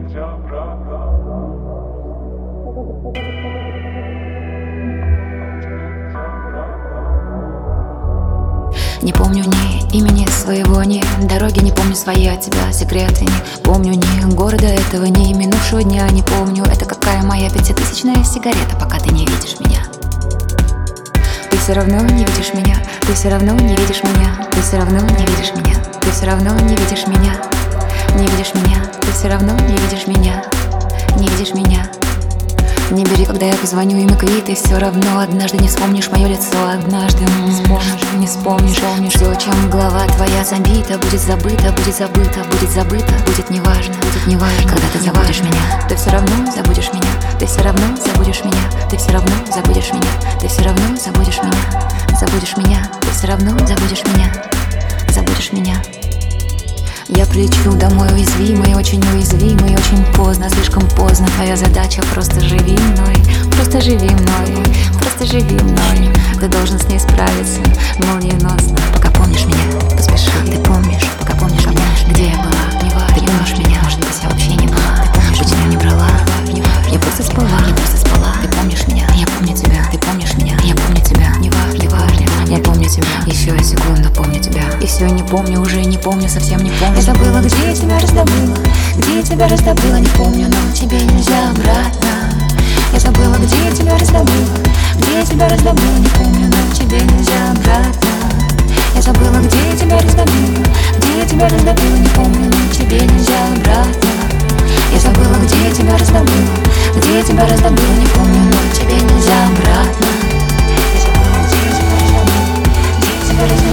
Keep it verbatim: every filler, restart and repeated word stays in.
нельзя обратно. Не помню ни имени своего, ни дороги, не помню свои от тебя секреты. Не помню ни города этого, ни минувшего дня. Не помню, это какая моя пятитысячная сигарета, пока ты не видишь меня. Ты все равно не видишь меня, ты все равно не видишь меня, ты все равно не видишь меня, ты все равно не видишь меня, не видишь меня, ты все равно не видишь меня, не видишь меня. Не бери, когда я позвоню, и мы квиты. Все равно однажды не вспомнишь мое лицо. Однажды не вспомнишь, не вспомнишь, вспомнишь. Все, чем голова твоя забита, будет забыто, будет забыто, будет забыто. Будет неважно, будет неважно, когда ты забудешь меня. Ты все равно забудешь меня, ты все равно забудешь меня, ты все равно забудешь меня, ты все равно забудешь меня, забудешь меня, ты все равно забудешь меня, забудешь меня. Я прилечу домой уязвимый, очень уязвимый, очень поздно, слишком поздно. Твоя задача просто живи мной, просто живи мной, просто живи мной. Ты должен с ней справиться молниеносно. Пока помнишь меня, поспеши. Ты помнишь, пока помнишь меня, где я была, не важно. Ты помнишь меня, может быть, я вообще не была. Ты помнишь, почему не брала, я просто спала, я просто спала. Ты помнишь меня, я помню тебя. Ты помнишь меня, я помню тебя. Не важно, не важно, я помню тебя. Еще я секунду помню тебя. И все, не помню, уже не помню, совсем не помню. Я забыла, где я тебя раздобыла, где я тебя раздобыла, не помню, но тебе нельзя обратно. Я забыла, где я тебя раздобыла, где я тебя раздобыла, не помню, но тебе нельзя обратно. Я забыла, где я тебя раздобыла, где я тебя раздобыла, не помню, но тебе нельзя обратно. Я забыла, где я тебя раздобыла, где я тебя раздобыла, не помню, но тебе нельзя обратно. Я забыла, где я тебя раздобыла, где я тебя раздобыла.